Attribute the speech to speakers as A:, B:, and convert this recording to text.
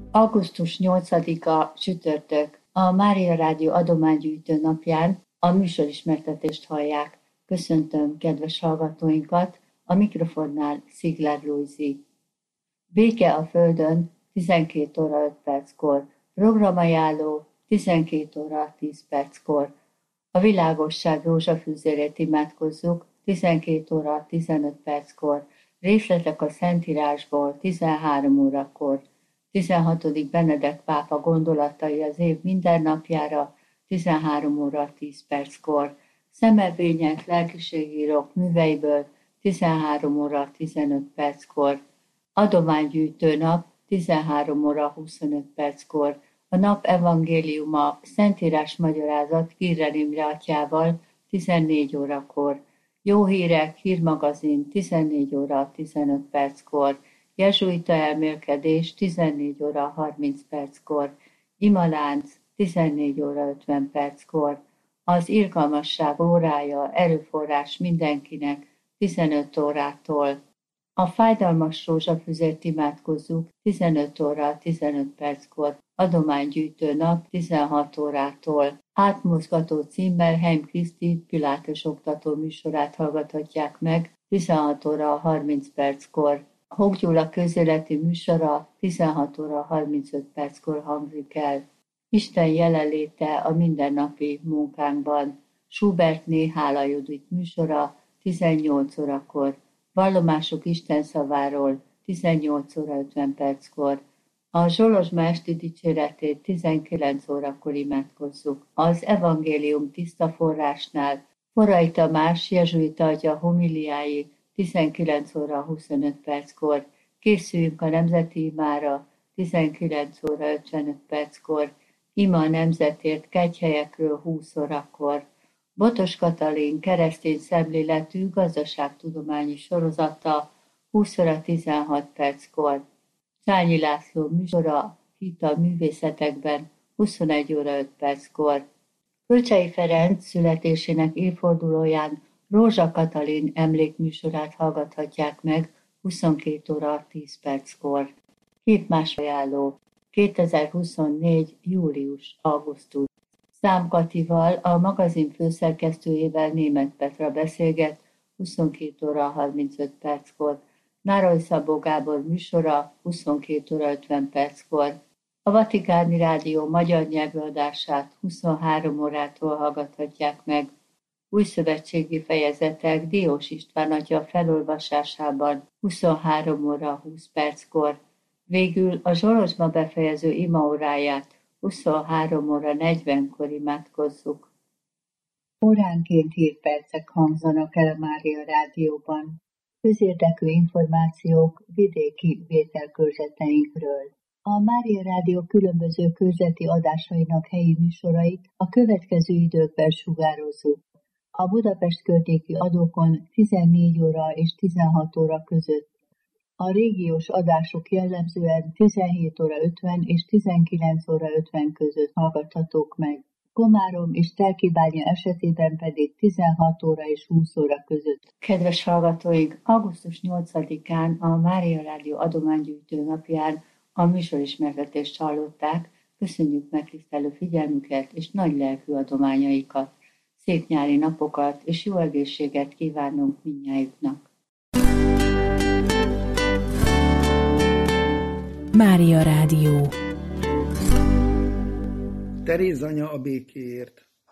A: Augusztus 8-a csütörtök, a Mária Rádió adománygyűjtő napján a műsorismertetést hallják. Köszöntöm kedves hallgatóinkat, a mikrofonnál Szigler Lujzi. Béke a Földön 12 óra 5 perckor, programajánló 12 óra 10 perckor. A világosság rózsafűzérét imádkozzuk 12 óra 15 perckor, részletek a Szentírásból 13 órakor. 16. Benedek pápa gondolatai az év mindennapjára 13 óra 10 perckor. Szemelvények lelkiségírók műveiből 13 óra 15 perckor. Adománygyűjtő nap 13 óra 25 perckor. A nap evangéliuma Szentírás magyarázat Kirrel Imre atyával 14 órakor. Jó hírek, hírmagazin 14 óra 15 perckor. Jezsuita elmélkedés 14 óra 30 perckor, imalánc 14 óra 50 perckor, az irgalmasság órája erőforrás mindenkinek 15 órától. A fájdalmas rózsafüzért imádkozzuk 15 óra 15 perckor, adománygyűjtő nap 16 órától. Átmozgató címmel Heim Kriszti Pilátus oktató műsorát hallgathatják meg 16 óra 30 perckor. Hók Gyula közéleti műsora 16 óra 35 perckor hangzik el. Isten jelenléte a mindennapi munkánkban. Schubertné Hála Judit műsora 18 órakor. Vallomások Isten szaváról 18 óra 50 perckor. A Zsolozsma esti dicséretét 19 órakor imádkozzuk. Az evangélium tiszta forrásnál Forrai Tamás jezsuita atya homiliái 19 óra 25 perckor, készüljünk a nemzeti imára 19 óra 55 perckor, ima a nemzetért kegyhelyekről 20 órakor. Botos Katalin keresztény szemléletű gazdaságtudományi sorozata 20 óra 16 perckor. Szányi László műsora Hit a művészetekben 21 óra 5 perckor. Kölcsey Ferenc születésének évfordulóján Rózsa Katalin emlékműsorát hallgathatják meg 22 óra 10 perckor. Képmás ajánló 2024. július-augusztus. Szám Katival, a magazin főszerkesztőjével Németh Petra beszélget 22 óra 35 perckor. Nároly Szabó Gábor műsora 22 óra 50 perckor. A Vatikáni Rádió magyar nyelvű adását 23 órától hallgathatják meg. Újszövetségi fejezetek Diós István atya felolvasásában 23 óra 20 perckor. Végül a Zsolozsma befejező imaóráját 23 óra 40-kor imádkozzuk. Óránként hírpercek hangzanak el a Mária Rádióban. Közérdekű információk vidéki vételkörzeteinkről. A Mária Rádió különböző körzeti adásainak helyi műsorait a következő időkben sugározzuk. A Budapest környéki adókon 14 óra és 16 óra között. A régiós adások jellemzően 17 óra 50 és 19 óra 50 között hallgathatók meg. Komárom és Telkibánya esetében pedig 16 óra és 20 óra között. Kedves hallgatóink, augusztus 8-án a Mária Rádió adománygyűjtő napján a műsorismertetést hallották. Köszönjük megtisztelő figyelmüket és nagy lelkű adományaikat. Szép nyári napokat és jó egészséget kívánunk mindnyájuknak.
B: Mária Rádió.
C: Teréz anya a békéért.